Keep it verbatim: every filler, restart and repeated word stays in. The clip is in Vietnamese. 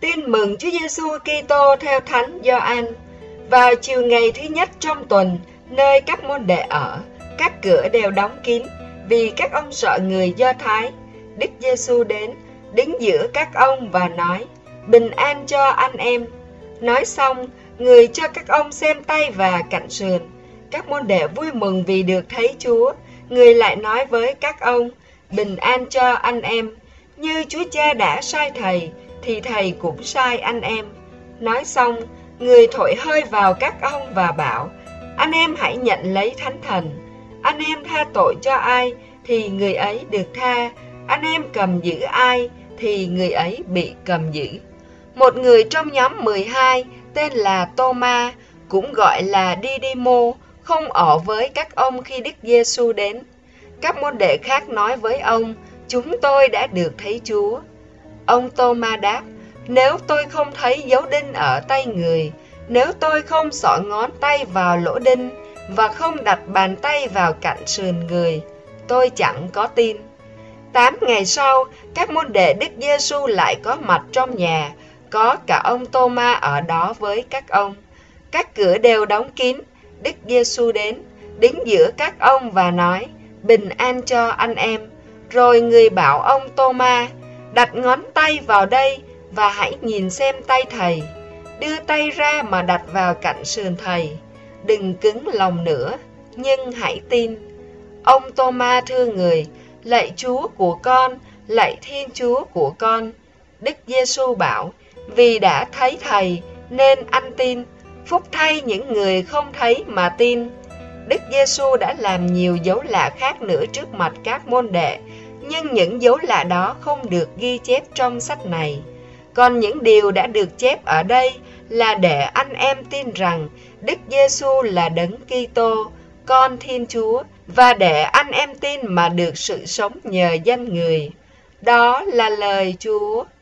Tin mừng Chúa Giêsu Kitô theo Thánh Gioan. Vào chiều ngày thứ nhất trong tuần, nơi các môn đệ ở, các cửa đều đóng kín vì các ông sợ người Do Thái. Đức Giêsu đến, đứng giữa các ông và nói: bình an cho anh em. Nói xong, người cho các ông xem tay và cạnh sườn. Các môn đệ vui mừng vì được thấy Chúa. Người lại nói với các ông: bình an cho anh em. Như Chúa Cha đã sai thầy, thì thầy cũng sai anh em. Nói xong, người thổi hơi vào các ông và bảo: anh em hãy nhận lấy Thánh Thần. Anh em tha tội cho ai, thì người ấy được tha. Anh em cầm giữ ai, thì người ấy bị cầm giữ. Một người trong nhóm mười hai, tên là Tô-ma, cũng gọi là Đi-đi-mô, không ở với các ông khi Đức Giêsu đến. Các môn đệ khác nói với ông: chúng tôi đã được thấy Chúa. Ông Tô-ma đáp: nếu tôi không thấy dấu đinh ở tay người, nếu tôi không xỏ ngón tay vào lỗ đinh và không đặt bàn tay vào cạnh sườn người, tôi chẳng có tin. Tám ngày sau, các môn đệ Đức Giêsu lại có mặt trong nhà, có cả ông Tô-ma ở đó với các ông. Các cửa đều đóng kín. Đức Giêsu đến, đứng giữa các ông và nói: bình an cho anh em. Rồi người bảo ông Tô-ma: đặt ngón tay vào đây và hãy nhìn xem tay thầy. Đưa tay ra mà đặt vào cạnh sườn thầy. Đừng cứng lòng nữa, nhưng hãy tin. Ông Tô-ma thưa người: lạy Chúa của con, lạy Thiên Chúa của con. Đức Giêsu bảo: vì đã thấy thầy nên anh tin. Phúc thay những người không thấy mà tin. Đức Giêsu đã làm nhiều dấu lạ khác nữa trước mặt các môn đệ, nhưng những dấu lạ đó không được ghi chép trong sách này. Còn những điều đã được chép ở đây là để anh em tin rằng Đức Giêsu là Đấng Kitô, Con Thiên Chúa, và để anh em tin mà được sự sống nhờ danh người. Đó là lời Chúa.